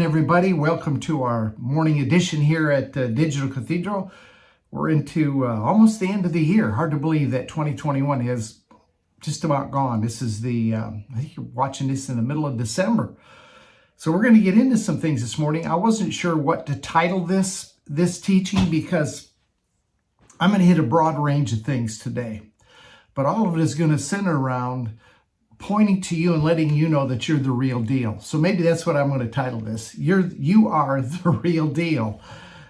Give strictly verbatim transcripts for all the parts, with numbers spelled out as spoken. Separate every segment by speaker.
Speaker 1: everybody. Welcome to our morning edition here at uh, Digital Cathedral. We're into uh, almost the end of the year. Hard to believe that twenty twenty-one is just about gone. This is the, um, I think you're watching this in the middle of December. So we're going to get into some things this morning. I wasn't sure what to title this, this teaching because I'm going to hit a broad range of things today. But all of it is going to center around pointing to you and letting you know that you're the real deal. So maybe that's what I'm going to title this. You're, you are the real deal.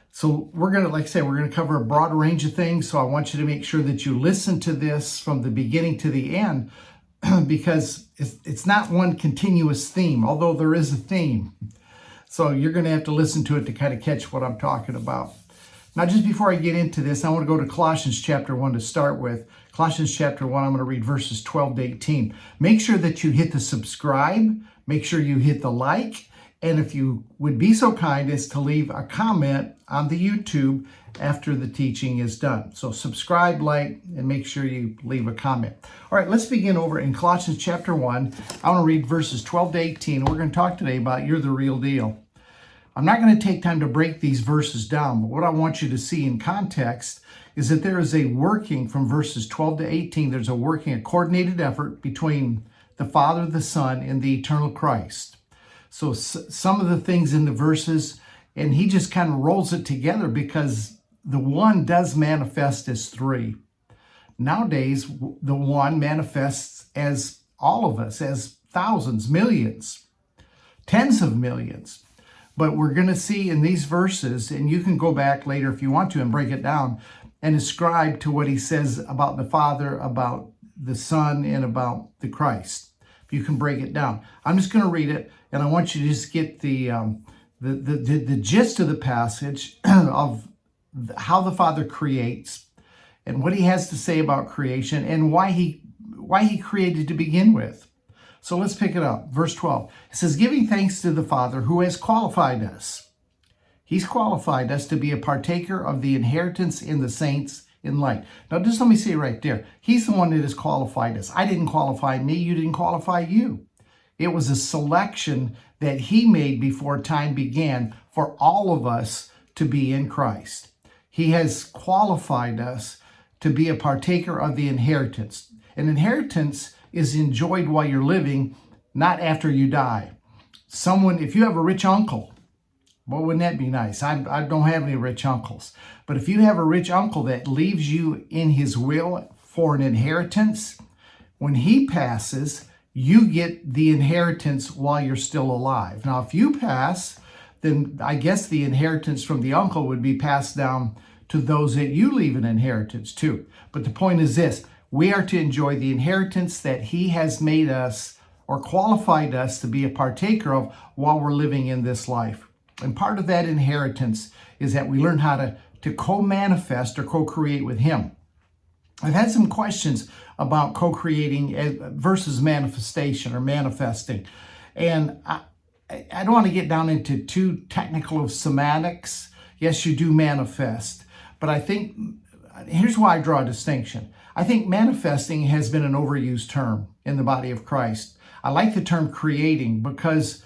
Speaker 1: So we're going to, like I said, we're going to cover a broad range of things. So I want you to make sure that you listen to this from the beginning to the end because it's, it's not one continuous theme, although there is a theme. So you're going to have to listen to it to kind of catch what I'm talking about. Now, just before I get into this, I want to go to Colossians chapter one to start with. Colossians chapter one, I'm going to read verses twelve to eighteen. Make sure that you hit the subscribe. Make sure you hit the like. And if you would be so kind as to leave a comment on the YouTube after the teaching is done. So subscribe, like, and make sure you leave a comment. All right, let's begin over in Colossians chapter one. I want to read verses twelve to eighteen. We're going to talk today about you're the real deal. I'm not going to take time to break these verses down, but what I want you to see in context is that there is a working from verses twelve to eighteen. There's a working, a coordinated effort between the Father, the Son, and the eternal Christ. So s- some of the things in the verses, and he just kind of rolls it together because the one does manifest as three. Nowadays, the one manifests as all of us, as thousands, millions, tens of millions. But we're going to see in these verses, and you can go back later if you want to and break it down and ascribe to what he says about the Father, about the Son, and about the Christ. You can break it down. I'm just going to read it, and I want you to just get the, um, the, the, the, the gist of the passage of how the Father creates and what he has to say about creation and why he, why he created to begin with. So let's pick it up. Verse twelve. It says, giving thanks to the Father who has qualified us. He's qualified us to be a partaker of the inheritance in the saints in light. Now, just let me say right there. He's the one that has qualified us. I didn't qualify me. You didn't qualify you. It was a selection that he made before time began for all of us to be in Christ. He has qualified us to be a partaker of the inheritance. An inheritance is enjoyed while you're living, not after you die. Someone, if you have a rich uncle, well, wouldn't that be nice? I, I don't have any rich uncles. But if you have a rich uncle that leaves you in his will for an inheritance, when he passes, you get the inheritance while you're still alive. Now, if you pass, then I guess the inheritance from the uncle would be passed down to those that you leave an inheritance to. But the point is this. We are to enjoy the inheritance that he has made us or qualified us to be a partaker of while we're living in this life. And part of that inheritance is that we learn how to, to co-manifest or co-create with him. I've had some questions about co-creating versus manifestation or manifesting. And I, I don't want to get down into too technical of semantics. Yes, you do manifest. But I think, here's why I draw a distinction. I think manifesting has been an overused term in the body of Christ. I like the term creating because,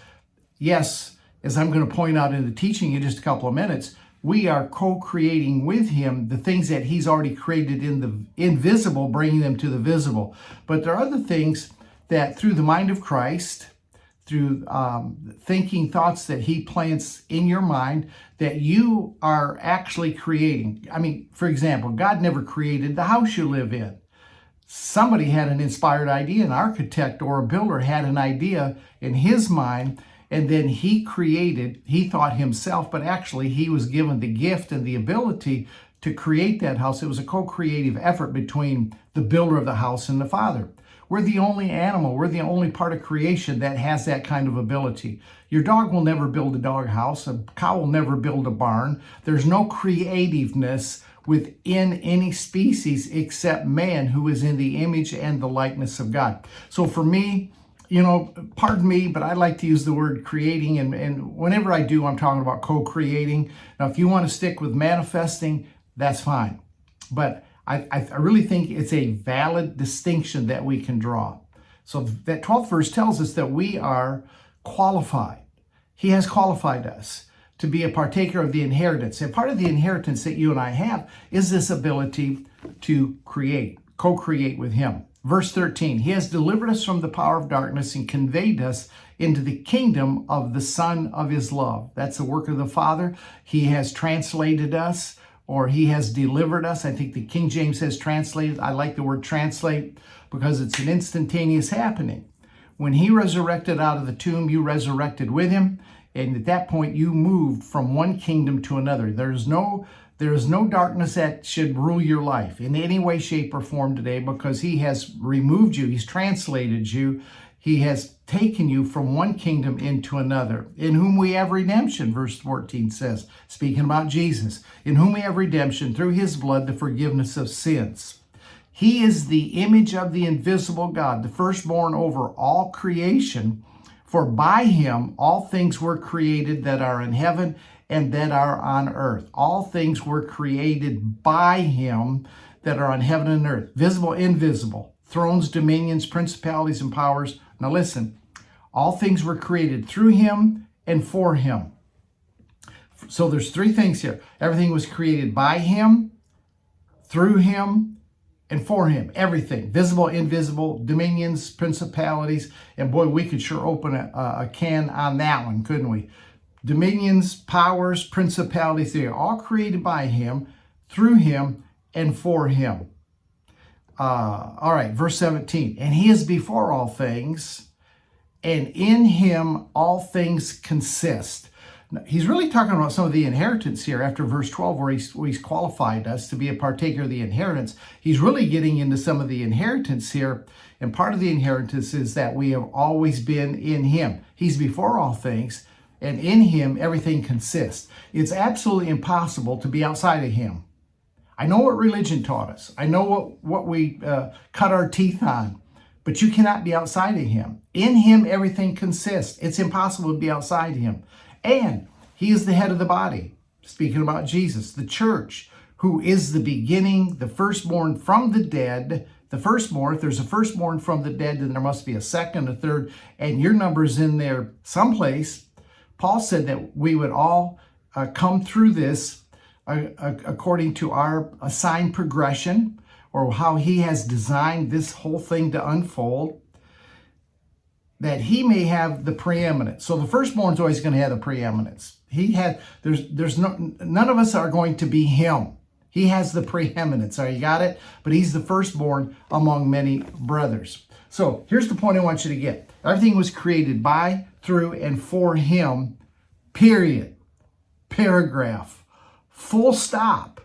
Speaker 1: yes, as I'm going to point out in the teaching in just a couple of minutes, we are co-creating with him the things that he's already created in the invisible, bringing them to the visible. But there are other things that through the mind of Christ, through um, thinking thoughts that he plants in your mind, that you are actually creating. I mean, for example, God never created the house you live in. Somebody had an inspired idea, an architect or a builder had an idea in his mind, and then he created, he thought himself, but actually he was given the gift and the ability to create that house. It was a co-creative effort between the builder of the house and the Father. We're the only animal, we're the only part of creation that has that kind of ability. Your dog will never build a dog house. A cow will never build a barn. There's no creativeness within any species except man, who is in the image and the likeness of God. So for me, you know, pardon me, but I like to use the word creating, and, and whenever I do, I'm talking about co-creating. Now, if you want to stick with manifesting, that's fine. But I, I really think it's a valid distinction that we can draw. So that twelfth verse tells us that we are qualified. He has qualified us to be a partaker of the inheritance. And part of the inheritance that you and I have is this ability to create, co-create with him. Verse thirteen, he has delivered us from the power of darkness and conveyed us into the kingdom of the Son of his love. That's the work of the Father. He has translated us, or he has delivered us. I think the King James says translated. I like the word translate because it's an instantaneous happening. When he resurrected out of the tomb, you resurrected with him. And at that point, you moved from one kingdom to another. There's no, there is no darkness that should rule your life in any way, shape, or form today, because he has removed you. He's translated you. He has taken you from one kingdom into another, in whom we have redemption, verse fourteen says, speaking about Jesus, in whom we have redemption through his blood, the forgiveness of sins. He is the image of the invisible God, the firstborn over all creation. For by him all things were created that are in heaven and that are on earth. All things were created by him that are on heaven and earth, visible, invisible, thrones, dominions, principalities, and powers. Now listen, all things were created through him and for him. So there's three things here. Everything was created by him, through him, and for him. Everything, visible, invisible, dominions, principalities. And boy, we could sure open a, a can on that one, couldn't we? Dominions, powers, principalities, they are all created by him, through him, and for him. Uh, all right, verse seventeen. And he is before all things, and in him all things consist. Now, he's really talking about some of the inheritance here after verse twelve, where he's, where he's qualified us to be a partaker of the inheritance. He's really getting into some of the inheritance here. And part of the inheritance is that we have always been in him. He's before all things, and in him everything consists. It's absolutely impossible to be outside of him. I know what religion taught us. I know what, what we uh, cut our teeth on. But you cannot be outside of him. In him everything consists. It's impossible to be outside him. And he is the head of the body, speaking about Jesus, the church, who is the beginning, the firstborn from the dead. The firstborn, if there's a firstborn from the dead, then there must be a second, a third, and your number's in there someplace. Paul said that we would all uh, come through this uh, uh, according to our assigned progression, or how he has designed this whole thing to unfold, that he may have the preeminence. So the firstborn's always going to have the preeminence. He had, there's, there's no, none of us are going to be him. He has the preeminence. All right, you got it? But he's the firstborn among many brothers. So here's the point I want you to get. Everything was created by, through, and for him, period. Paragraph. Full stop.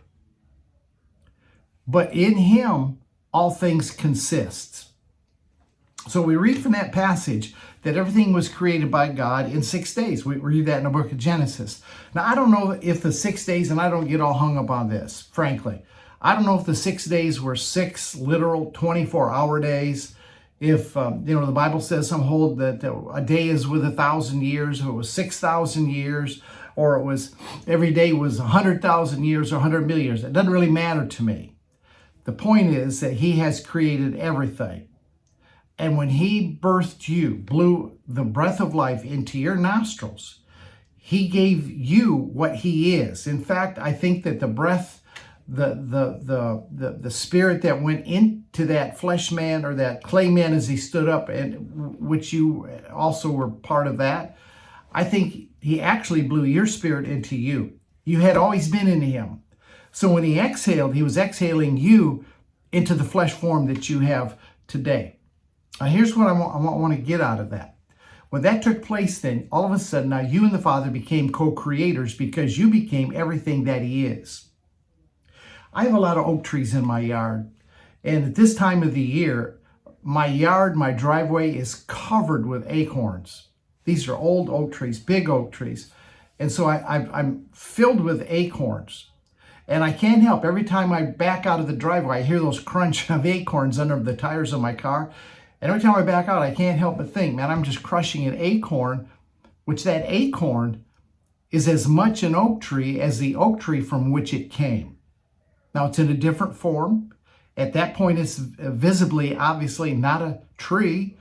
Speaker 1: But in him, all things consist. So we read from that passage that everything was created by God in six days. We read that in the book of Genesis. Now, I don't know if the six days, and I don't get all hung up on this, frankly. I don't know if the six days were six literal twenty-four hour days. If, um, you know, the Bible says some hold that a day is with a thousand years, or it was six thousand years, or it was every day was one hundred thousand years or one hundred million years. It doesn't really matter to me. The point is that he has created everything. And when he birthed you, blew the breath of life into your nostrils, he gave you what he is. In fact, I think that the breath, the, the, the, the, the spirit that went into that flesh man, or that clay man as he stood up, and which you also were part of that, I think he actually blew your spirit into you. You had always been in him. So when he exhaled, he was exhaling you into the flesh form that you have today. Now, here's what I want, I want to get out of that. When that took place, then all of a sudden, now you and the Father became co-creators, because you became everything that he is. I have a lot of oak trees in my yard. And at this time of the year, my yard, my driveway is covered with acorns. These are old oak trees, big oak trees. And so I, I, I'm filled with acorns. And I can't help, every time I back out of the driveway, I hear those crunch of acorns under the tires of my car. And every time I back out, I can't help but think, man, I'm just crushing an acorn, which that acorn is as much an oak tree as the oak tree from which it came. Now, it's in a different form. At that point, it's visibly, obviously, not a tree,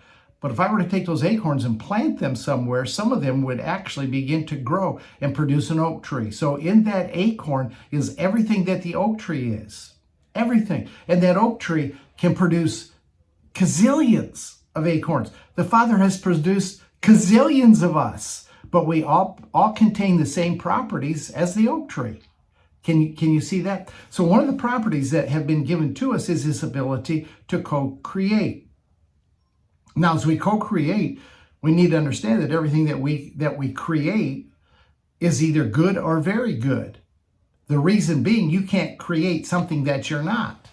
Speaker 1: But if I were to take those acorns and plant them somewhere, some of them would actually begin to grow and produce an oak tree. So in that acorn is everything that the oak tree is. Everything. And that oak tree can produce gazillions of acorns. The Father has produced gazillions of us, but we all, all contain the same properties as the oak tree. Can you, can you see that? So one of the properties that have been given to us is this ability to co-create. Now, as we co-create, we need to understand that everything that we that we create is either good or very good. The reason being, you can't create something that you're not.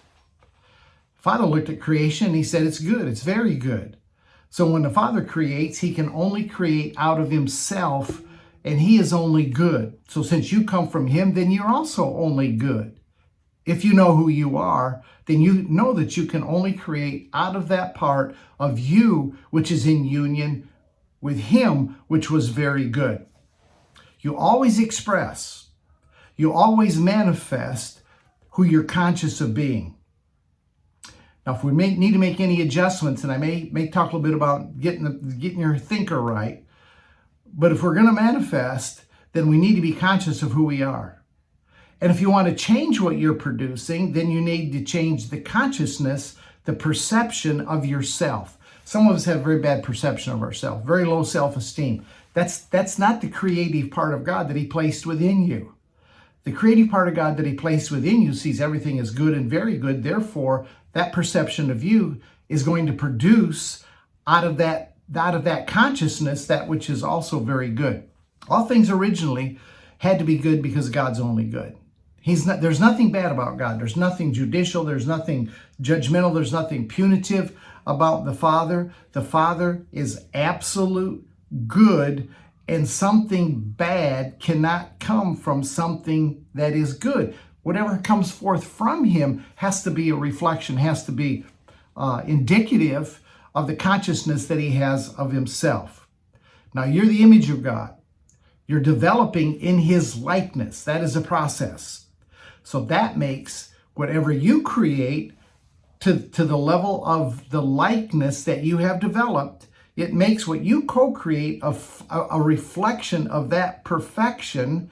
Speaker 1: Father looked at creation and he said it's good, it's very good. So when the Father creates, he can only create out of himself, and he is only good. So since you come from him, then you're also only good. If you know who you are, then you know that you can only create out of that part of you, which is in union with him, which was very good. You always express, you always manifest who you're conscious of being. Now, if we may, need to make any adjustments, and I may, may talk a little bit about getting, the, getting your thinker right, but if we're going to manifest, then we need to be conscious of who we are. And if you want to change what you're producing, then you need to change the consciousness, the perception of yourself. Some of us have very bad perception of ourselves, very low self-esteem. That's, that's not the creative part of God that he placed within you. The creative part of God that he placed within you sees everything as good and very good. Therefore, that perception of you is going to produce out of that, out of that consciousness that which is also very good. All things originally had to be good because God's only good. He's not, there's nothing bad about God. There's nothing judicial. There's nothing judgmental. There's nothing punitive about the Father. The Father is absolute good, and something bad cannot come from something that is good. Whatever comes forth from him has to be a reflection, has to be uh, indicative of the consciousness that he has of himself. Now, you're the image of God. You're developing in his likeness. That is a process. So that makes whatever you create to, to the level of the likeness that you have developed, it makes what you co-create a, a reflection of that perfection.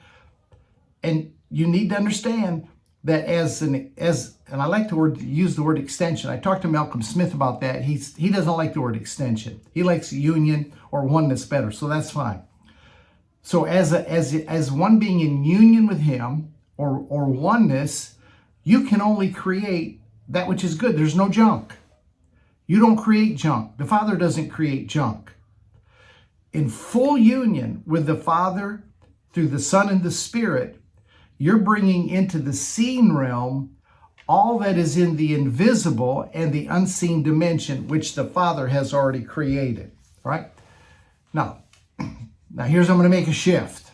Speaker 1: And you need to understand that as an, as, and I like the word, use the word extension. I talked to Malcolm Smith about that. He's, he doesn't like the word extension. He likes union or oneness better. So that's fine. So as a, as, as one being in union with him, Or, or oneness, you can only create that which is good. There's no junk. You don't create junk. The Father doesn't create junk. In full union with the Father through the Son and the Spirit, you're bringing into the seen realm all that is in the invisible and the unseen dimension, which the Father has already created, right? Now, now here's, I'm going to make a shift.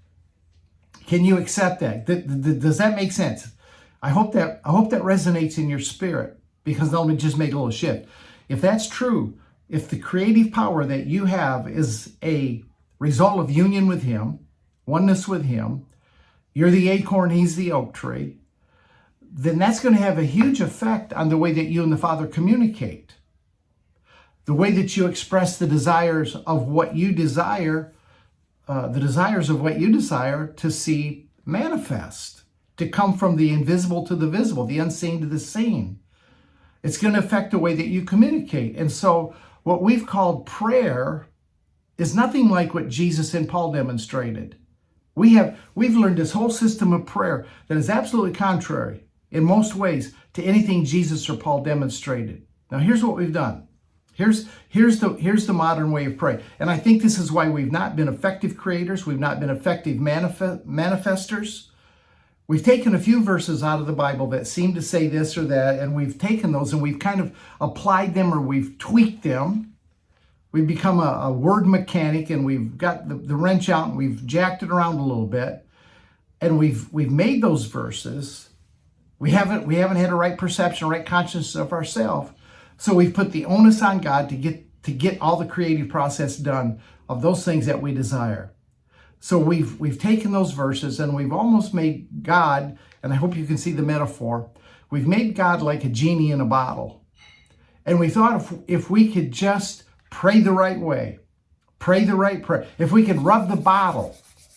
Speaker 1: Can you accept that? Does that make sense? I hope that I hope that resonates in your spirit, because let me just make a little shift. If that's true, if the creative power that you have is a result of union with him, oneness with him, you're the acorn, he's the oak tree, then that's going to have a huge effect on the way that you and the Father communicate. The way that you express the desires of what you desire Uh, the desires of what you desire to see manifest, to come from the invisible to the visible, the unseen to the seen. It's going to affect the way that you communicate. And so what we've called prayer is nothing like what Jesus and Paul demonstrated. We have, we've learned this whole system of prayer that is absolutely contrary in most ways to anything Jesus or Paul demonstrated. Now, here's what we've done. Here's, here's, the, here's the modern way of praying. And I think this is why we've not been effective creators. We've not been effective manifest, manifestors. We've taken a few verses out of the Bible that seem to say this or that, and we've taken those and we've kind of applied them, or we've tweaked them. We've become a, a word mechanic, and we've got the, the wrench out and we've jacked it around a little bit. And we've, we've made those verses. We haven't, we haven't had a right perception, a right consciousness of ourselves. So we've put the onus on God to get to get all the creative process done of those things that we desire. So we've we've taken those verses and we've almost made God, and I hope you can see the metaphor, we've made God like a genie in a bottle. And we thought if, if we could just pray the right way, pray the right prayer. If we could rub the bottle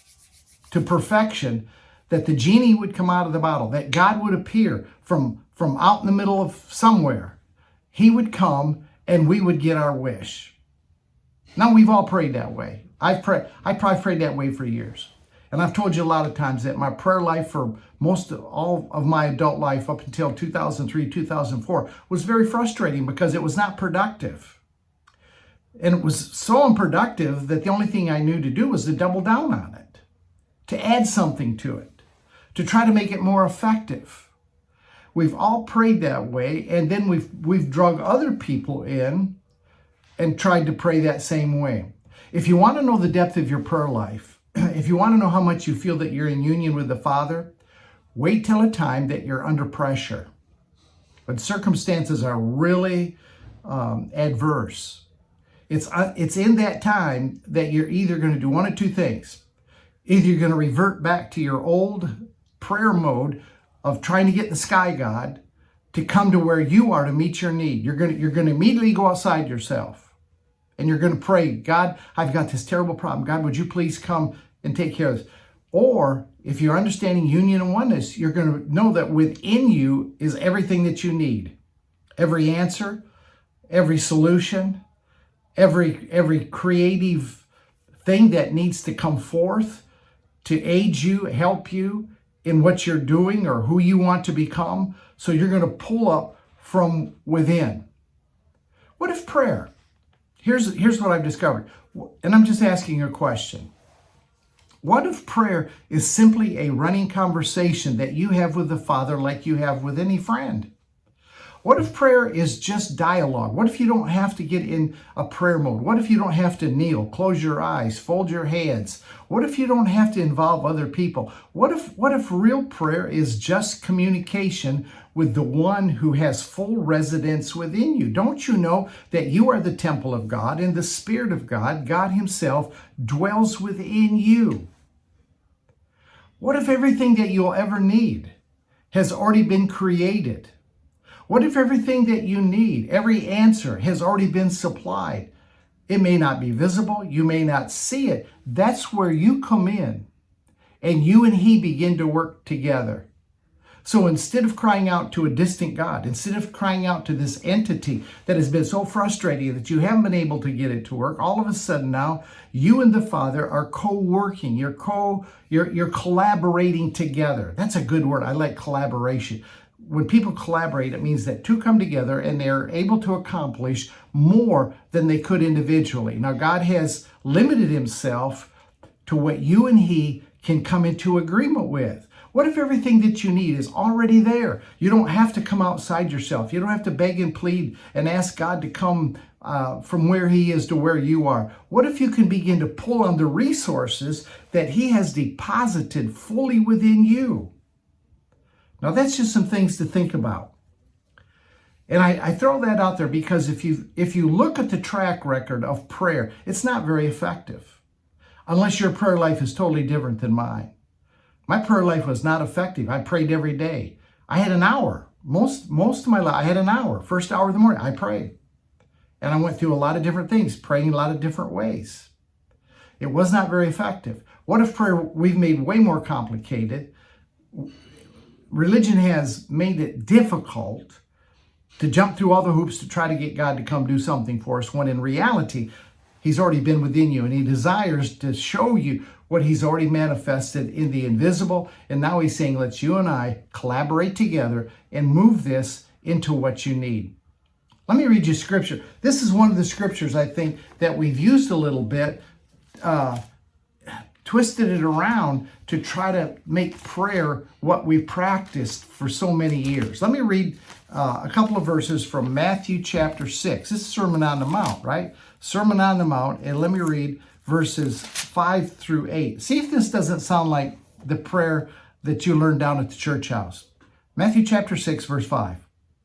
Speaker 1: to perfection, that the genie would come out of the bottle, that God would appear from, from out in the middle of somewhere. He would come and we would get our wish. Now, we've all prayed that way. I've prayed, I probably prayed that way for years. And I've told you a lot of times that my prayer life for most of all of my adult life up until two thousand three, two thousand four was very frustrating because it was not productive. And it was so unproductive that the only thing I knew to do was to double down on it, to add something to it, to try to make it more effective. We've all prayed that way, and then we've we've drug other people in and tried to pray that same way. If you want to know the depth of your prayer life, if you want to know how much you feel that you're in union with the Father, wait till a time that you're under pressure. But circumstances are really um, adverse. It's, uh, it's in that time that you're either going to do one of two things. Either you're going to revert back to your old prayer mode of trying to get the sky God to come to where you are to meet your need. You're going to, you're going to immediately go outside yourself. And you're going to pray, God, I've got this terrible problem. God, would you please come and take care of this? Or if you're understanding union and oneness, you're going to know that within you is everything that you need. Every answer, every solution, every, every creative thing that needs to come forth to aid you, help you in what you're doing or who you want to become. So you're going to pull up from within. What if prayer? Here's, here's what I've discovered, and I'm just asking you a question. What if prayer is simply a running conversation that you have with the Father like you have with any friend? What if prayer is just dialogue? What if you don't have to get in a prayer mode? What if you don't have to kneel, close your eyes, fold your hands? What if you don't have to involve other people? What if, what if real prayer is just communication with the one who has full residence within you? Don't you know that you are the temple of God and the Spirit of God, God Himself, dwells within you? What if everything that you'll ever need has already been created? What if everything that you need, every answer has already been supplied? It may not be visible. You may not see it. That's where you come in and you and He begin to work together. So instead of crying out to a distant God, instead of crying out to this entity that has been so frustrating that you haven't been able to get it to work, all of a sudden now you and the Father are co-working. You're co, you're, you're collaborating together. That's a good word. I like collaboration. When people collaborate, it means that two come together and they're able to accomplish more than they could individually. Now, God has limited Himself to what you and He can come into agreement with. What if everything that you need is already there? You don't have to come outside yourself. You don't have to beg and plead and ask God to come uh, from where He is to where you are. What if you can begin to pull on the resources that He has deposited fully within you? Now, that's just some things to think about. And I, I throw that out there because if you, if you look at the track record of prayer, it's not very effective. Unless your prayer life is totally different than mine. My prayer life was not effective. I prayed every day. I had an hour. Most, most of my life, I had an hour. First hour of the morning, I prayed. And I went through a lot of different things, praying a lot of different ways. It was not very effective. What if prayer we've made way more complicated? Religion has made it difficult to jump through all the hoops to try to get God to come do something for us, when in reality, He's already been within you and He desires to show you what He's already manifested in the invisible. And now He's saying, let's you and I collaborate together and move this into what you need. Let me read you scripture. This is one of the scriptures I think that we've used a little bit, uh, twisted it around to try to make prayer what we've practiced for so many years. Let me read uh, a couple of verses from Matthew chapter six. This is Sermon on the Mount, right? Sermon on the Mount. And let me read verses five through eight. See if this doesn't sound like the prayer that you learned down at the church house. Matthew chapter six, verse five.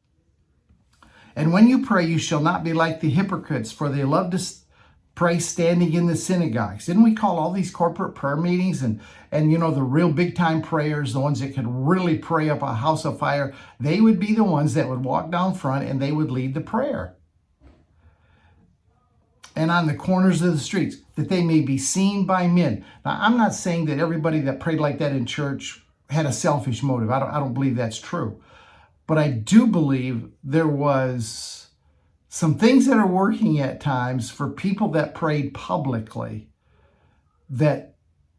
Speaker 1: And when you pray, you shall not be like the hypocrites, for they love to pray standing in the synagogues. Didn't we call all these corporate prayer meetings and, and you know, the real big time prayers, the ones that could really pray up a house of fire, they would be the ones that would walk down front and they would lead the prayer. and on the corners of the streets, that they may be seen by men. Now, I'm not saying that everybody that prayed like that in church had a selfish motive. I don't, I don't believe that's true. But I do believe there was some things that are working at times for people that prayed publicly, that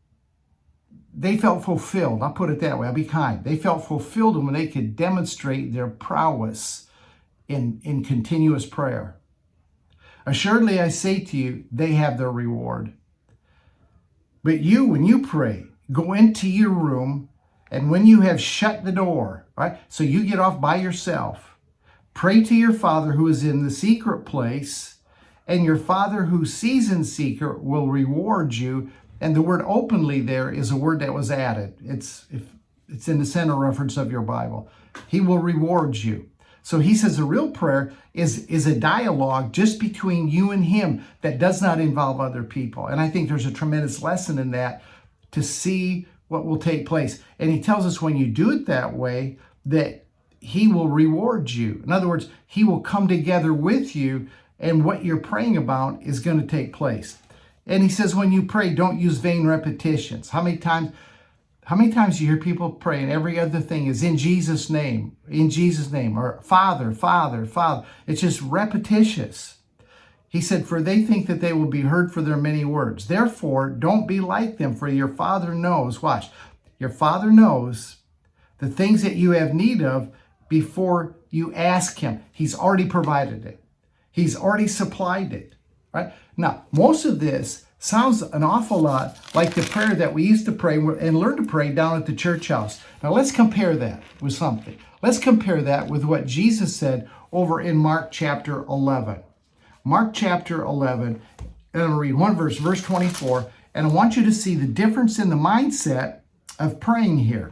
Speaker 1: they felt fulfilled. I'll put it that way. I'll be kind. They felt fulfilled when they could demonstrate their prowess in, in continuous prayer. Assuredly, I say to you, they have their reward. But you, when you pray, go into your room, and when you have shut the door, right? So you get off by yourself, pray to your Father who is in the secret place, and your Father who sees in secret will reward you. And the word openly there is a word that was added. It's, if, it's in the center reference of your Bible. He will reward you. So he says a real prayer is, is a dialogue just between you and him that does not involve other people. And I think there's a tremendous lesson in that to see what will take place. And he tells us when you do it that way, that he will reward you. In other words, he will come together with you, and what you're praying about is going to take place. And he says when you pray, don't use vain repetitions. How many times... How many times do you hear people pray and every other thing is in Jesus' name, in Jesus' name, or Father, Father, Father. It's just repetitious. He said, for they think that they will be heard for their many words. Therefore, don't be like them, for your Father knows, watch, your Father knows the things that you have need of before you ask him. He's already provided it. He's already supplied it, right? Now, most of this sounds an awful lot like the prayer that we used to pray and learn to pray down at the church house. Now let's compare that with something. Let's compare that with what Jesus said over in Mark chapter eleven. Mark chapter eleven, and I'm going to read one verse, verse twenty-four, and I want you to see the difference in the mindset of praying here.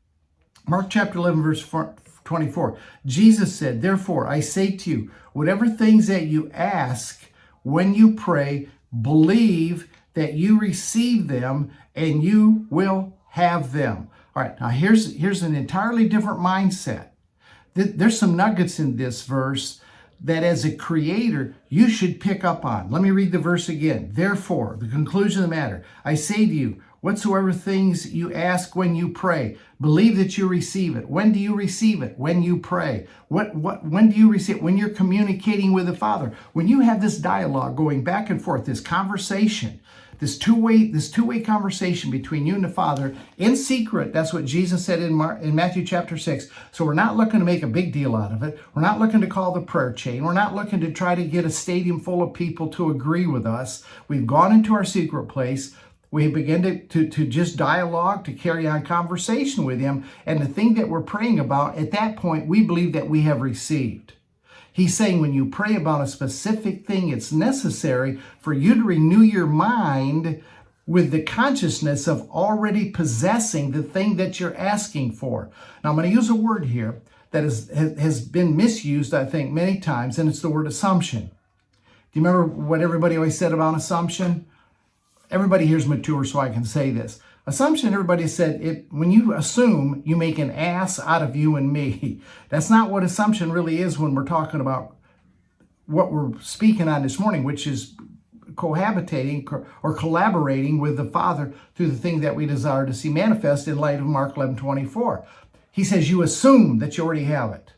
Speaker 1: Mark chapter eleven, verse twenty-four. Jesus said, therefore, I say to you, whatever things that you ask when you pray, believe that you receive them and you will have them. All right, now here's, here's an entirely different mindset. There's some nuggets in this verse that as a creator, you should pick up on. Let me read the verse again. Therefore, the conclusion of the matter, I say to you, whatsoever things you ask when you pray, believe that you receive it. When do you receive it? When you pray. What, what, when do you receive it? When you're communicating with the Father. When you have this dialogue going back and forth, this conversation, this two-way, this two-way conversation between you and the Father in secret. That's what Jesus said in, Mar- in Matthew chapter six. So we're not looking to make a big deal out of it. We're not looking to call the prayer chain. We're not looking to try to get a stadium full of people to agree with us. We've gone into our secret place. We begin to, to, to just dialogue, to carry on conversation with him. And the thing that we're praying about, at that point, we believe that we have received. He's saying when you pray about a specific thing, it's necessary for you to renew your mind with the consciousness of already possessing the thing that you're asking for. Now, I'm going to use a word here that is, has been misused, I think, many times, and it's the word assumption. Do you remember what everybody always said about assumption? Everybody here's mature, so I can say this. Assumption, everybody said, it, when you assume, you make an ass out of you and me. That's not what assumption really is when we're talking about what we're speaking on this morning, which is cohabitating or collaborating with the Father through the thing that we desire to see manifest in light of Mark eleven twenty-four. He says you assume that you already have it.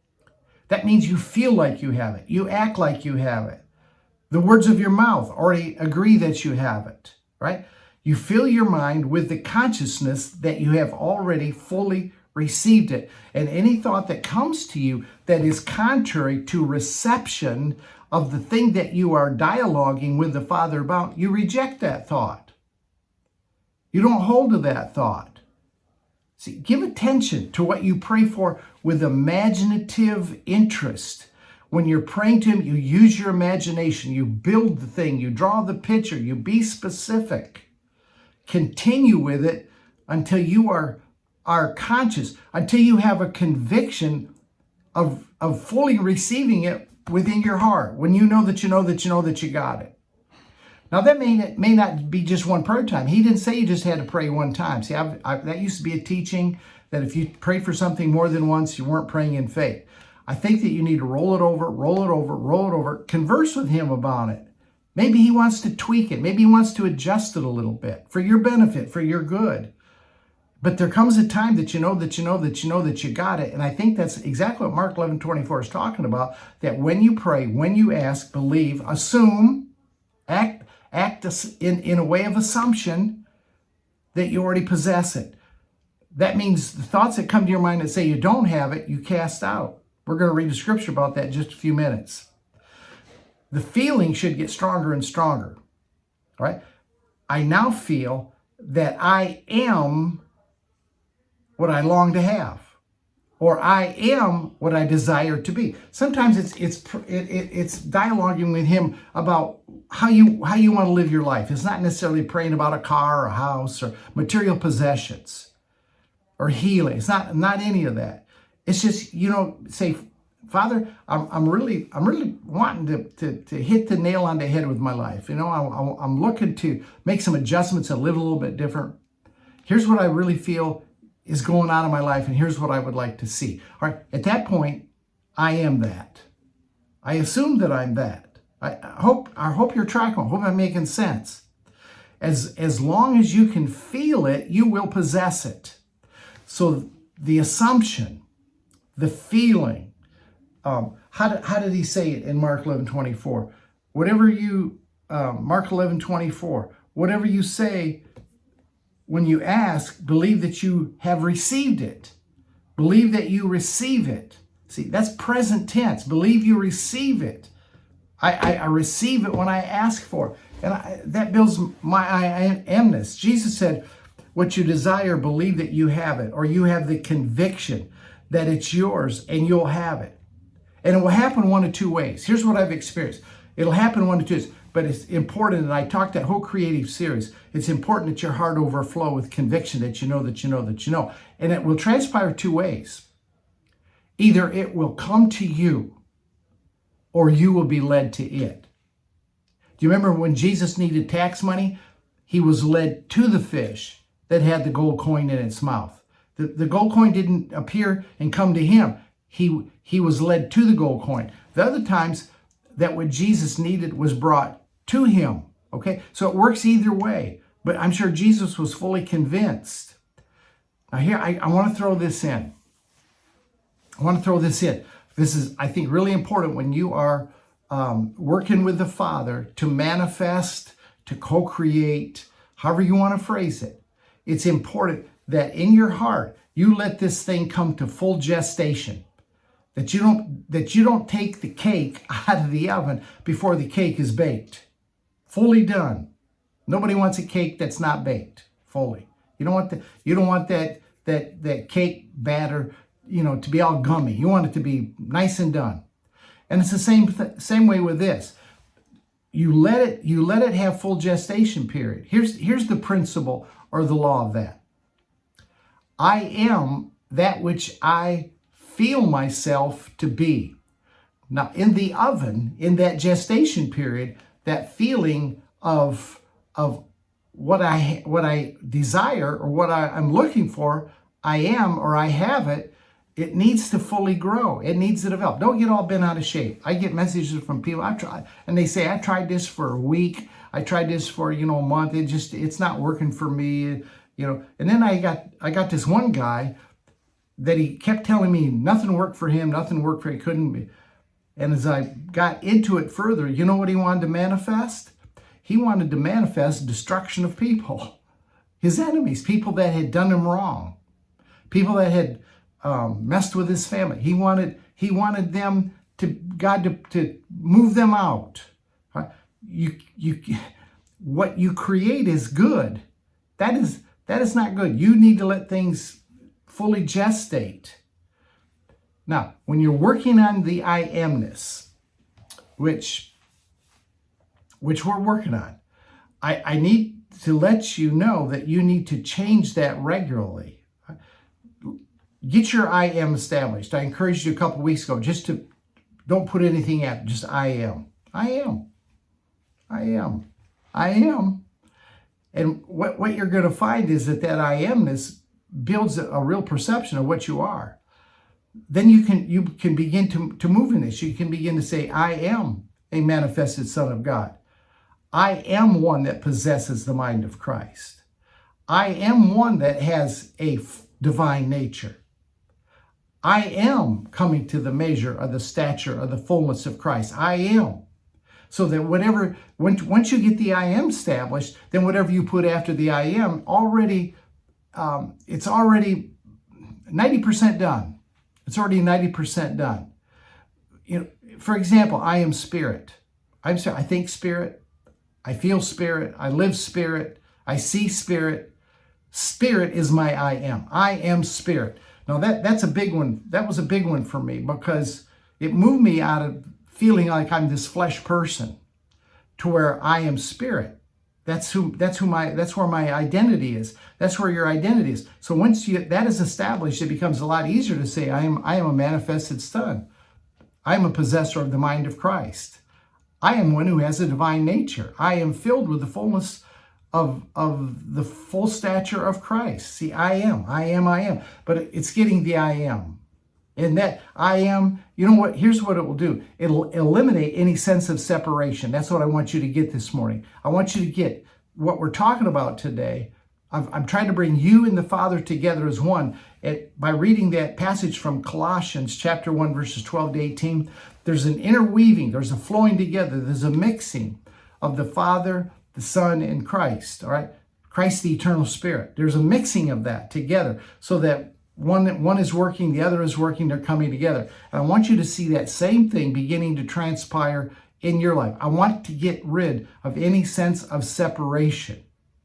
Speaker 1: That means you feel like you have it. You act like you have it. The words of your mouth already agree that you have it, right? You fill your mind with the consciousness that you have already fully received it. And any thought that comes to you that is contrary to reception of the thing that you are dialoguing with the Father about, you reject that thought. You don't hold to that thought. See, give attention to what you pray for with imaginative interest. When you're praying to him, you use your imagination. You build the thing. You draw the picture. You be specific. Continue with it until you are, are conscious, until you have a conviction of, of fully receiving it within your heart. When you know that you know that you know that you got it. Now, that may, may not be just one prayer time. He didn't say you just had to pray one time. See, I've, I, that used to be a teaching that if you pray for something more than once, you weren't praying in faith. I think that you need to roll it over, roll it over, roll it over, converse with him about it. Maybe he wants to tweak it. Maybe he wants to adjust it a little bit for your benefit, for your good. But there comes a time that you know, that you know, that you know, that you got it. And I think that's exactly what Mark eleven twenty-four is talking about, that when you pray, when you ask, believe, assume, act, act in, in a way of assumption that you already possess it. That means the thoughts that come to your mind that say you don't have it, you cast out. We're going to read a scripture about that in just a few minutes. The feeling should get stronger and stronger, right? I now feel that I am what I long to have, or I am what I desire to be. Sometimes it's it's it, it, it's dialoguing with him about how you how you want to live your life. It's not necessarily praying about a car or a house or material possessions or healing. It's not not any of that. It's just, you know, say, Father, I'm I'm really I'm really wanting to to, to hit the nail on the head with my life. You know, I, I'm looking to make some adjustments and live a little bit different. Here's what I really feel is going on in my life, and here's what I would like to see. All right, at that point, I am that. I assume that I'm that. I hope I hope you're tracking. I hope I'm making sense. As as long as you can feel it, you will possess it. So the assumption, the feeling. Um, how did how did he say it in Mark eleven twenty-four? Whatever you um, Mark eleven twenty-four. Whatever you say. When you ask, believe that you have received it. Believe that you receive it. See, that's present tense. Believe you receive it. I, I, I receive it when I ask for it. And I, that builds my I amness. Jesus said, what you desire, believe that you have it, or you have the conviction that it's yours and you'll have it. And it will happen one of two ways. Here's what I've experienced. It'll happen one of two ways. But it's important, and I talked that whole creative series, it's important that your heart overflow with conviction that you know, that you know, that you know. And it will transpire two ways. Either it will come to you, or you will be led to it. Do you remember when Jesus needed tax money? He was led to the fish that had the gold coin in its mouth. The, the gold coin didn't appear and come to him. He, he was led to the gold coin. The other times that what Jesus needed was brought to him. Okay, so it works either way, but I'm sure Jesus was fully convinced. Now here, I, I want to throw this in. I want to throw this in. This is, I think, really important when you are um, working with the Father to manifest, to co-create, however you want to phrase it. It's important that in your heart, you let this thing come to full gestation. That you don't, that you don't take the cake out of the oven before the cake is baked. Fully done. Nobody wants a cake that's not baked fully. You don't want the, you don't want that that that cake batter, you know, to be all gummy. You want it to be nice and done. And it's the same th- same way with this. You let it you let it have full gestation period. Here's here's the principle or the law of that. I am that which I feel myself to be. Now, in the oven, in that gestation period, that feeling of, of what I what I desire or what I, I'm looking for, I am or I have it, it needs to fully grow. It needs to develop. Don't get all bent out of shape. I get messages from people, I've tried, and they say, I tried this for a week. I tried this for, you know, a month. It just, it's not working for me, you know. And then I got, I got this one guy that he kept telling me nothing worked for him, nothing worked for him, he couldn't be. And as I got into it further, you know what he wanted to manifest? He wanted to manifest destruction of people, his enemies, people that had done him wrong, people that had um, messed with his family. He wanted he wanted them to God to, to move them out. You you what you create is good. That is that is not good. You need to let things fully gestate. Now, when you're working on the I amness, which, which we're working on, I, I need to let you know that you need to change that regularly. Get your I am established. I encouraged you a couple weeks ago just to, don't put anything out, just I am. I am. I am. I am. And what, what you're going to find is that that I amness builds a, a real perception of what you are. Then you can you can begin to, to move in this. You can begin to say, I am a manifested Son of God. I am one that possesses the mind of Christ. I am one that has a divine nature. I am coming to the measure of the stature of the fullness of Christ. I am. So that whatever, when, once you get the I am established, then whatever you put after the I am, already, um, it's already ninety percent done. It's already ninety percent done. You know, for example, I am spirit. I'm I think spirit. I feel spirit. I live spirit. I see spirit. Spirit is my I am. I am spirit. Now that, that's a big one. That was a big one for me because it moved me out of feeling like I'm this flesh person to where I am spirit. That's who, that's who my, that's where my identity is. That's where your identity is. So once you, that is established, it becomes a lot easier to say, I am, I am a manifested son. I am a possessor of the mind of Christ. I am one who has a divine nature. I am filled with the fullness of, of the full stature of Christ. See, I am, I am, I am. But it's getting the I am. And that I am, you know what, here's what it will do. It'll eliminate any sense of separation. That's what I want you to get this morning. I want you to get what we're talking about today. I'm, I'm trying to bring you and the Father together as one. It, by reading that passage from Colossians chapter one, verses twelve to eighteen, there's an interweaving, there's a flowing together, there's a mixing of the Father, the Son, and Christ, all right? Christ, the eternal Spirit. There's a mixing of that together so that one, one is working, the other is working, they're coming together. And I want you to see that same thing beginning to transpire in your life. I want to get rid of any sense of separation.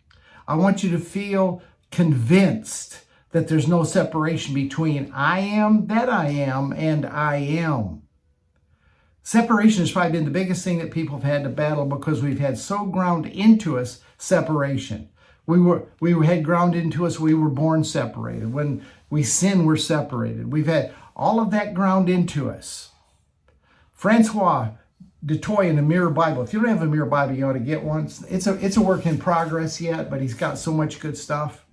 Speaker 1: I want you to feel convinced that there's no separation between I am that I am and I am. Separation has probably been the biggest thing that people have had to battle because we've had so ground into us separation. We were we had ground into us, we were born separated. When we sin, we're separated. We've had all of that ground into us. Francois DeToy in the Mirror Bible. If you don't have a Mirror Bible, you ought to get one. It's a, it's a work in progress yet, but he's got so much good stuff.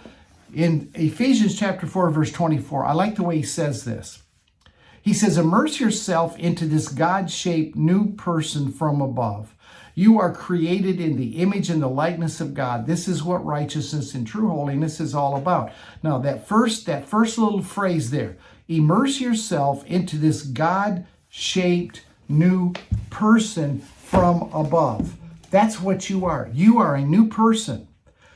Speaker 1: In Ephesians chapter four, verse twenty-four, I like the way he says this. He says, immerse yourself into this God-shaped new person from above. You are created in the image and the likeness of God. This is what righteousness and true holiness is all about. Now, that first, that first little phrase there, immerse yourself into this God-shaped new person from above. That's what you are. You are a new person.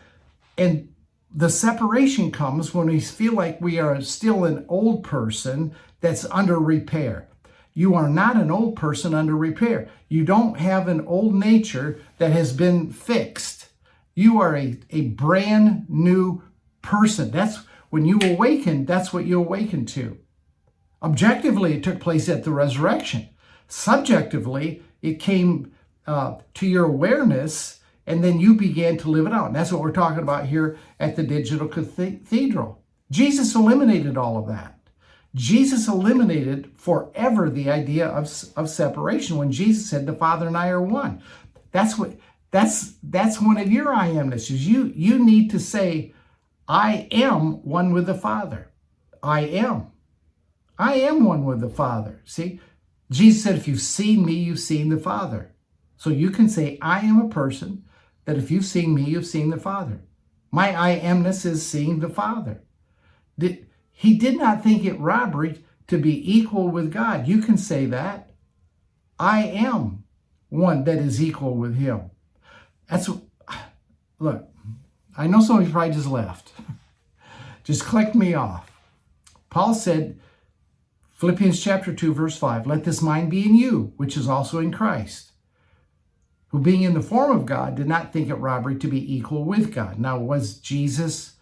Speaker 1: And the separation comes when we feel like we are still an old person that's under repair. You are not an old person under repair. You don't have an old nature that has been fixed. You are a, a brand new person. That's when you awaken, that's what you awaken to. Objectively, it took place at the resurrection. Subjectively, it came uh, to your awareness, and then you began to live it out. And that's what we're talking about here at the Digital Cathedral. Jesus eliminated all of that. Jesus eliminated forever the idea of, of separation when Jesus said the Father and I are one. That's what that's that's one of your I amnesses. You you need to say, I am one with the Father. I am. I am one with the Father. See? Jesus said, if you've seen me, you've seen the Father. So you can say, I am a person that if you've seen me, you've seen the Father. My I amness is seeing the Father. Did, he did not think it robbery to be equal with God. You can say that. I am one that is equal with him. That's, look, I know some of you probably just left. Just clicked me off. Paul said, Philippians chapter two, verse five, let this mind be in you, which is also in Christ, who being in the form of God, did not think it robbery to be equal with God. Now, was Jesus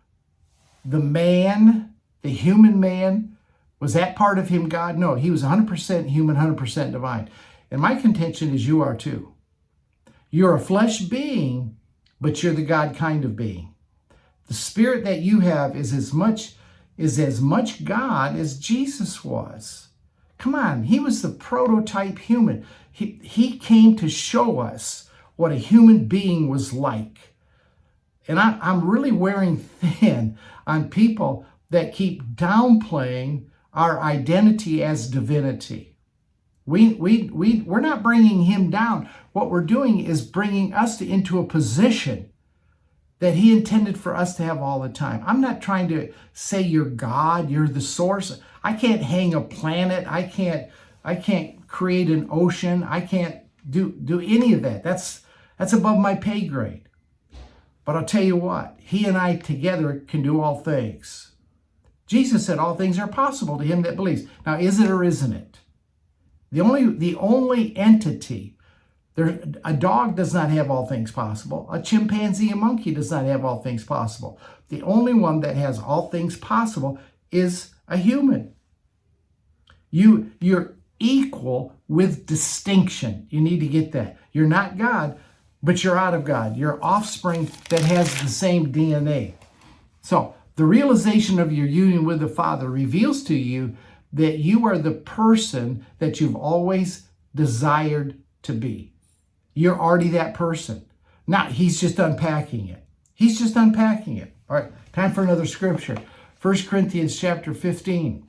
Speaker 1: the man, the human man? Was that part of him God? No, he was one hundred percent human, one hundred percent divine. And my contention is you are too. You're a flesh being, but you're the God kind of being. The spirit that you have is as much is as much God as Jesus was. Come on, he was the prototype human. He, he came to show us what a human being was like. And I, I'm really wearing thin on people that keep downplaying our identity as divinity. We, we, we, we're not bringing him down. What we're doing is bringing us to, into a position that he intended for us to have all the time. I'm not trying to say you're God, you're the source. I can't hang a planet. I can't, I can't create an ocean. I can't do, do any of that. That's, that's above my pay grade. But I'll tell you what, he and I together can do all things. Jesus said all things are possible to him that believes. Now, is it or isn't it? The only, the only entity There, a dog does not have all things possible. A chimpanzee, a monkey does not have all things possible. The only one that has all things possible is a human. You, you're equal with distinction. You need to get that. You're not God, but you're out of God. You're offspring that has the same D N A. So the realization of your union with the Father reveals to you that you are the person that you've always desired to be. You're already that person. Now, he's just unpacking it. He's just unpacking it. All right, time for another scripture. First Corinthians chapter fifteen.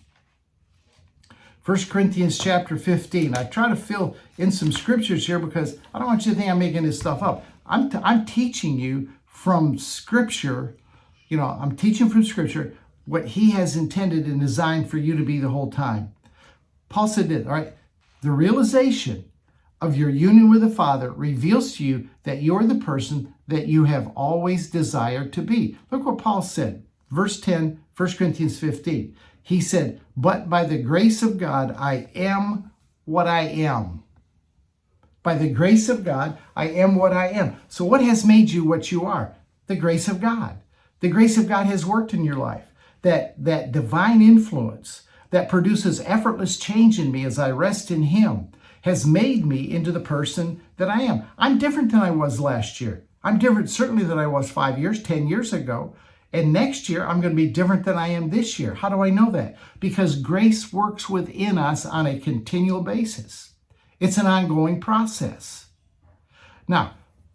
Speaker 1: First Corinthians chapter fifteen. I try to fill in some scriptures here because I don't want you to think I'm making this stuff up. I'm, t- I'm teaching you from scripture. You know, I'm teaching from scripture what he has intended and designed for you to be the whole time. Paul said this, all right, the realization of your union with the Father reveals to you that you're the person that you have always desired to be. Look what Paul said. Verse ten, First Corinthians fifteen. He said, but by the grace of God, I am what I am. By the grace of God, I am what I am. So what has made you what you are? The grace of God. The grace of God has worked in your life. That, that divine influence that produces effortless change in me as I rest in him has made me into the person that I am. I'm different than I was last year. I'm different certainly than I was five years, ten years ago. And next year, I'm going to be different than I am this year. How do I know that? Because grace works within us on a continual basis. It's an ongoing process. Now,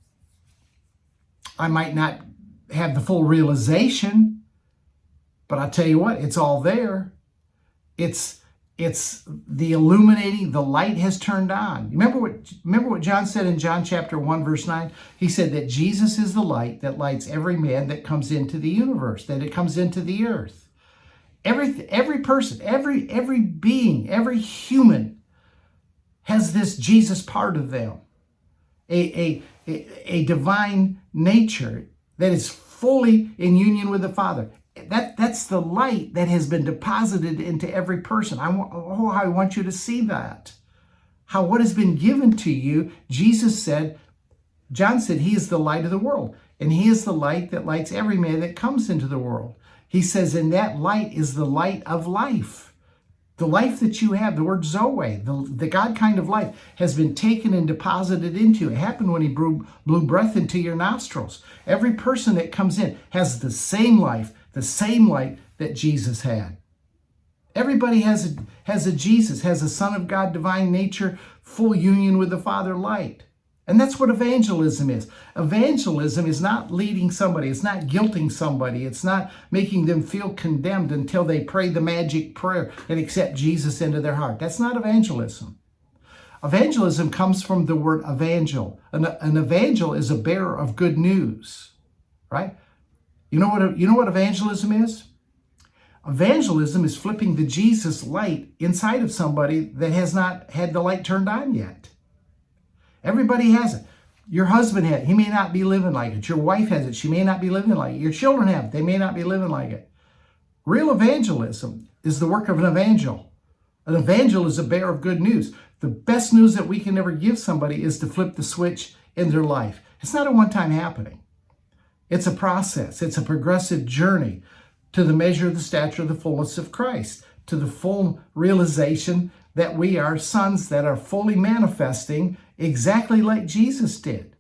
Speaker 1: I might not have the full realization, but I'll tell you what, it's all there. It's It's the illuminating, the light has turned on. Remember what, remember what John said in John chapter one, verse nine? He said that Jesus is the light that lights every man that comes into the universe, that it comes into the earth. Every, every person, every, every being, every human has this Jesus part of them. A, a, a divine nature that is fully in union with the Father. That, that's the light that has been deposited into every person. I want, oh, I want you to see that. How what has been given to you, Jesus said, John said, he is the light of the world. And he is the light that lights every man that comes into the world. He says, and that light is the light of life. The life that you have, the word Zoe, the, the God kind of life, has been taken and deposited into you. It happened when he blew, blew breath into your nostrils. Every person that comes in has the same life, the same light that Jesus had. Everybody has a, has a Jesus, has a Son of God, divine nature, full union with the Father light. And that's what evangelism is. Evangelism is not leading somebody. It's not guilting somebody. It's not making them feel condemned until they pray the magic prayer and accept Jesus into their heart. That's not evangelism. Evangelism comes from the word evangel. An, an evangel is a bearer of good news, right? You know what, you know what evangelism is? Evangelism is flipping the Jesus light inside of somebody that has not had the light turned on yet. Everybody has it. Your husband has it. He may not be living like it. Your wife has it. She may not be living like it. Your children have it. They may not be living like it. Real evangelism is the work of an evangel. An evangel is a bearer of good news. The best news that we can ever give somebody is to flip the switch in their life. It's not a one-time happening. It's a process. It's a progressive journey to the measure of the stature of the fullness of Christ, to the full realization that we are sons that are fully manifesting exactly like Jesus did.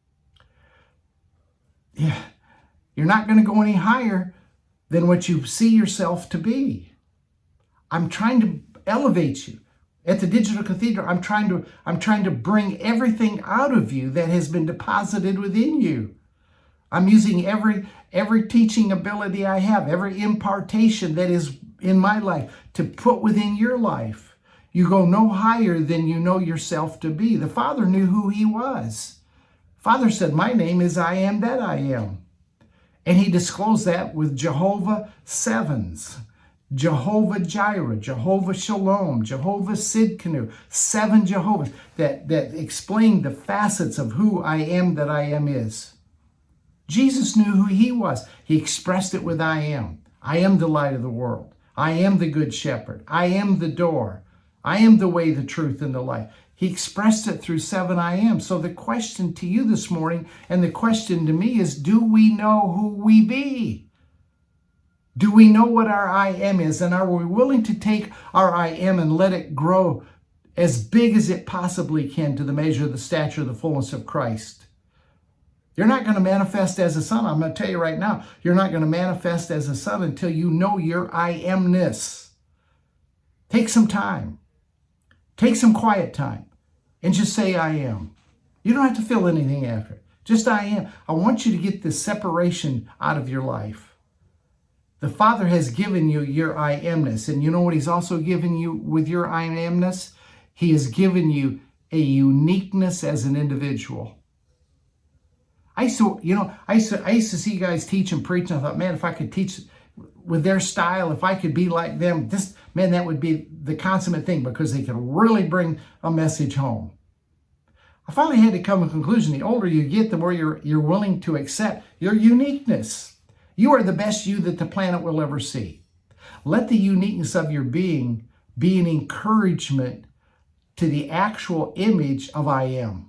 Speaker 1: Yeah, you're not going to go any higher than what you see yourself to be. I'm trying to elevate you. At the Digital Cathedral, I'm trying to, I'm trying to bring everything out of you that has been deposited within you. I'm using every, every teaching ability I have, every impartation that is in my life to put within your life. You go no higher than you know yourself to be. The Father knew who he was. Father said, my name is I am that I am. And he disclosed that with Jehovah Sevens, Jehovah Jireh, Jehovah Shalom, Jehovah Sidkenu, seven Jehovahs that, that explained the facets of who I am that I am is. Jesus knew who he was. He expressed it with I am. I am the light of the world. I am the good shepherd. I am the door. I am the way, the truth, and the life. He expressed it through seven I am. So the question to you this morning, and the question to me is, do we know who we be? Do we know what our I am is? And are we willing to take our I am and let it grow as big as it possibly can to the measure of the stature of the fullness of Christ? You're not going to manifest as a son. I'm going to tell you right now, you're not going to manifest as a son until you know your I amness. Take some time. Take some quiet time and just say I am. You don't have to feel anything after it. Just I am. I want you to get this separation out of your life. The Father has given you your I amness. And you know what he's also given you with your I amness? He has given you a uniqueness as an individual. I used to, you know, I used to, I used to see guys teach and preach, and I thought, man, if I could teach with their style, if I could be like them, this, man, that would be the consummate thing, because they could really bring a message home. I finally had to come to a conclusion. The older you get, the more you're, you're willing to accept your uniqueness. You are the best you that the planet will ever see. Let the uniqueness of your being be an encouragement to the actual image of I am.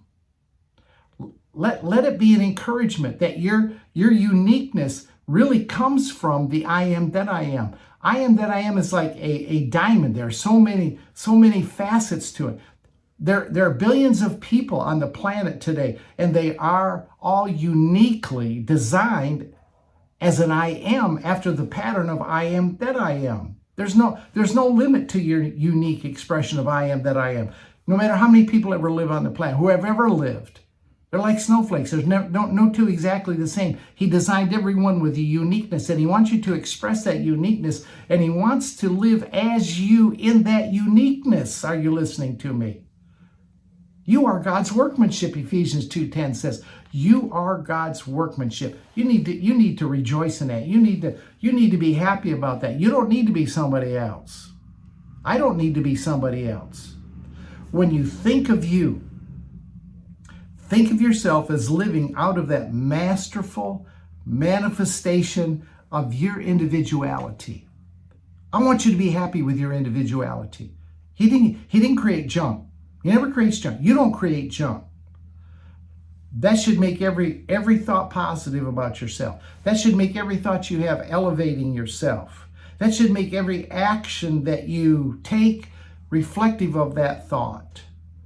Speaker 1: Let, let it be an encouragement that your, your uniqueness really comes from the I am that I am. I am that I am is like a, a diamond. There are so many, so many facets to it. There, there are billions of people on the planet today, and they are all uniquely designed as an I am after the pattern of I am that I am. There's no, there's no limit to your unique expression of I am that I am. No matter how many people ever live on the planet, who have ever lived, they're like snowflakes. There's no, no, no two exactly the same. He designed everyone with a uniqueness, and he wants you to express that uniqueness, and he wants to live as you in that uniqueness. Are you listening to me? You are God's workmanship, Ephesians two ten says. You are God's workmanship. You need to, you need to rejoice in that. You need to, you need to be happy about that. You don't need to be somebody else. I don't need to be somebody else. When you think of you, think of yourself as living out of that masterful manifestation of your individuality. I want you to be happy with your individuality. He didn't, he didn't create junk. He never creates junk. You don't create junk. That should make every, every thought positive about yourself. That should make every thought you have elevating yourself. That should make every action that you take reflective of that thought.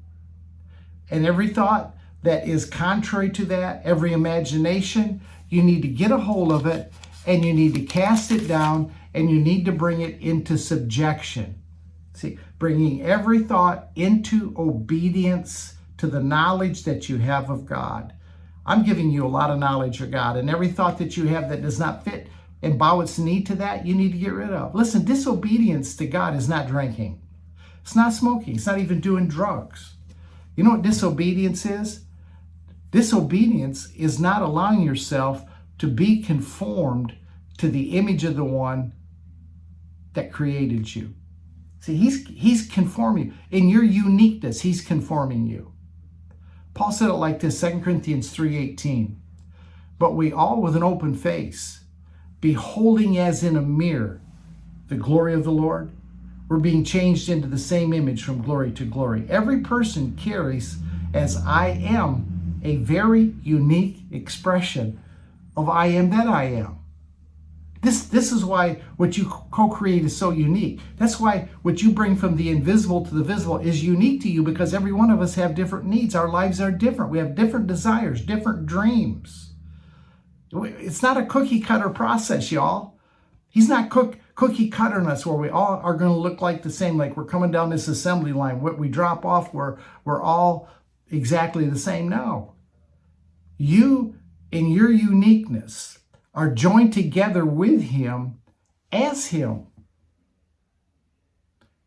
Speaker 1: And every thought that is contrary to that, every imagination, you need to get a hold of it, and you need to cast it down, and you need to bring it into subjection. See, bringing every thought into obedience to the knowledge that you have of God. I'm giving you a lot of knowledge of God, and every thought that you have that does not fit and bow its knee to that, you need to get rid of. Listen, disobedience to God is not drinking. It's not smoking. It's not even doing drugs. You know what disobedience is? Disobedience is not allowing yourself to be conformed to the image of the one that created you. See, he's, he's conforming you. In your uniqueness, he's conforming you. Paul said it like this, Second Corinthians three eighteen. But we all with an open face, beholding as in a mirror the glory of the Lord, we're being changed into the same image from glory to glory. Every person carries, as I am, a very unique expression of I am that I am. This, this is why what you co-create is so unique. That's why what you bring from the invisible to the visible is unique to you, because every one of us have different needs. Our lives are different. We have different desires, different dreams. It's not a cookie cutter process, y'all. He's not cook, cookie cuttering us where we all are going to look like the same, like we're coming down this assembly line. What we drop off, we're, we're all exactly the same. No. You, in your uniqueness, are joined together with him as him.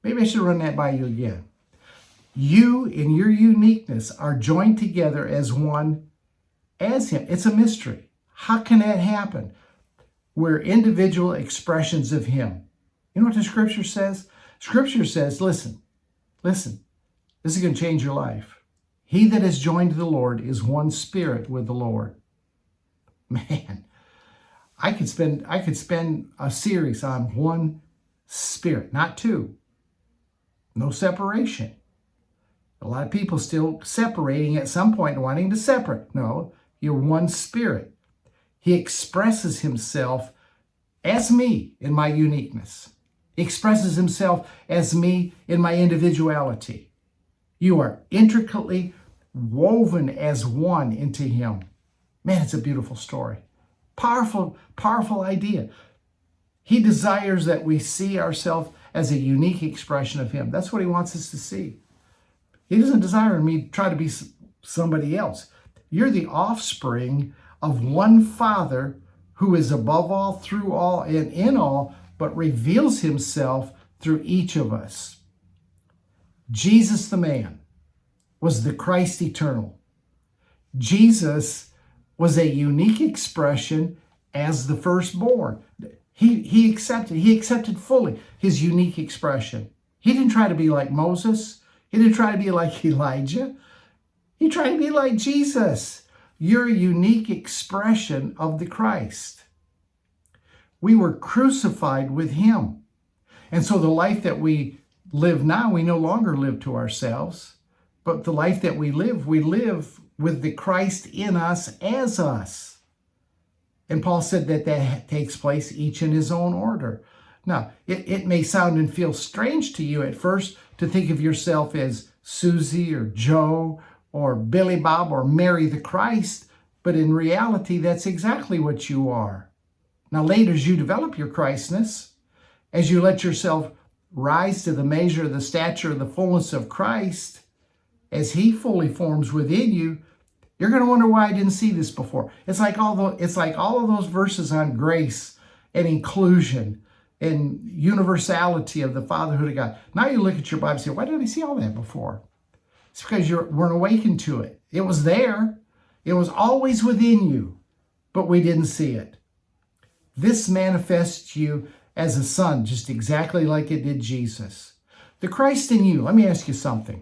Speaker 1: Maybe I should run that by you again. You, in your uniqueness, are joined together as one as him. It's a mystery. How can that happen? We're individual expressions of him. You know what the scripture says? Scripture says, listen, listen, this is going to change your life. He that is joined to the Lord is one spirit with the Lord. Man, I could spend I could spend a series on one spirit, not two. No separation. A lot of people still separating at some point, wanting to separate. No, you're one spirit. He expresses himself as me in my uniqueness. He expresses himself as me in my individuality. You are intricately woven as one into him. Man, it's a beautiful story. Powerful, powerful idea. He desires that we see ourselves as a unique expression of him. That's what he wants us to see. He doesn't desire me to try to be somebody else. You're the offspring of one Father who is above all, through all, and in all, but reveals himself through each of us. Jesus the man was the Christ eternal. Jesus was a unique expression as the firstborn. He, he accepted, he accepted fully his unique expression. He didn't try to be like Moses. He didn't try to be like Elijah. He tried to be like Jesus. You're a unique expression of the Christ. We were crucified with him. And so the life that we live now, we no longer live to ourselves. But the life that we live, we live with the Christ in us as us. And Paul said that that takes place each in his own order. Now, it, it may sound and feel strange to you at first to think of yourself as Susie or Joe or Billy Bob or Mary the Christ, but in reality, that's exactly what you are. Now, later, as you develop your Christness, as you let yourself rise to the measure of the stature of the fullness of Christ, as he fully forms within you, you're going to wonder why I didn't see this before. It's like all the, it's like all of those verses on grace and inclusion and universality of the fatherhood of God. Now you look at your Bible and say, why didn't I see all that before? It's because you weren't awakened to it. It was there. It was always within you, but we didn't see it. This manifests you as a son, just exactly like it did Jesus. The Christ in you, let me ask you something.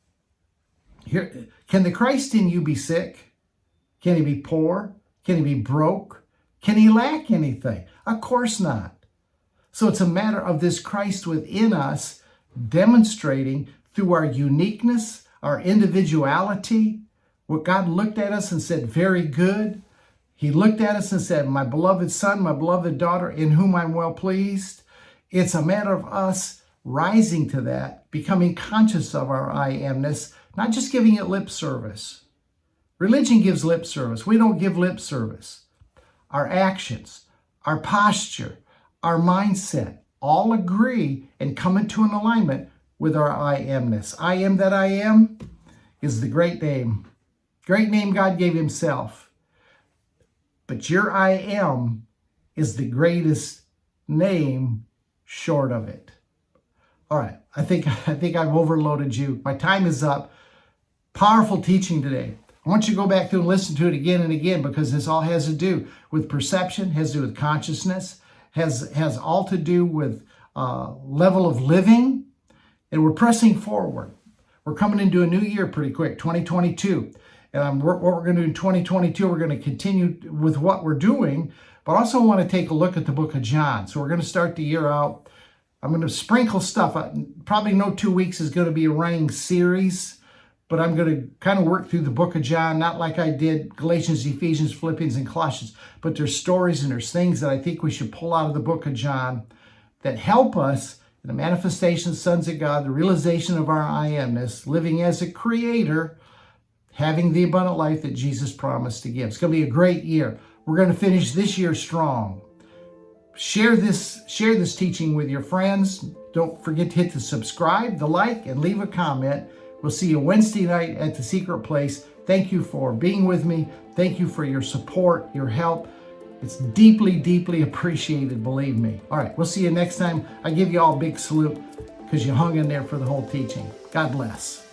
Speaker 1: Here, can the Christ in you be sick? Can he be poor? Can he be broke? Can he lack anything? Of course not. So it's a matter of this Christ within us demonstrating through our uniqueness, our individuality, what God looked at us and said, very good. He looked at us and said, my beloved son, my beloved daughter, in whom I'm well pleased. It's a matter of us rising to that, becoming conscious of our I amness, not just giving it lip service. Religion gives lip service. We don't give lip service. Our actions, our posture, our mindset all agree and come into an alignment with our I amness. I am that I am is the great name. Great name God gave himself. But your I am is the greatest name short of it. All right, I think, I think I've overloaded you. My time is up. Powerful teaching today. I want you to go back through and listen to it again and again, because this all has to do with perception, has to do with consciousness, has, has all to do with uh, level of living, and we're pressing forward. We're coming into a new year pretty quick, twenty twenty-two. And um, we're, what we're going to do in twenty twenty-two, we're going to continue with what we're doing, but also want to take a look at the book of John. So we're going to start the year out. I'm going to sprinkle stuff. Probably no two weeks is going to be a running series, but I'm going to kind of work through the book of John, not like I did Galatians, Ephesians, Philippians, and Colossians, but there's stories and there's things that I think we should pull out of the book of John that help us in the manifestation of sons of God, the realization of our I amness, living as a creator, having the abundant life that Jesus promised to give. It's going to be a great year. We're going to finish this year strong. Share this, share this teaching with your friends. Don't forget to hit the subscribe, the like, and leave a comment. We'll see you Wednesday night at the Secret Place. Thank you for being with me. Thank you for your support, your help. It's deeply, deeply appreciated, believe me. All right, we'll see you next time. I give you all a big salute. because you hung in there for the whole teaching. God bless.